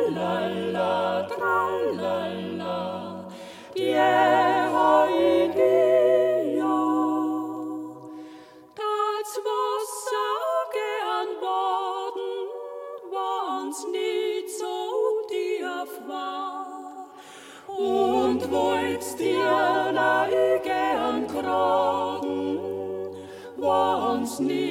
tralala, tralala, die Ideo. Das Wasser gern baden, wann's nicht so tief war. Und wollt's dir gern graden, wann's nicht